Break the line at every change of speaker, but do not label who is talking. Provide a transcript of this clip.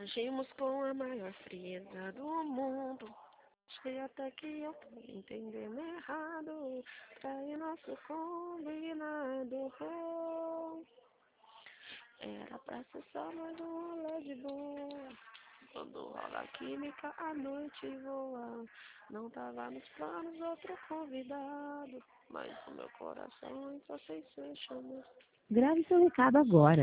Agimos com a maior frieza do mundo. Achei até que eu tô entendendo errado. Trair nosso combinado. Oh, era pra ser só mais um rolê de boa. Quando rola a química, a noite voa. Não tava nos planos outro convidado. Mas o meu coração só sei se chama.
Grave seu recado agora.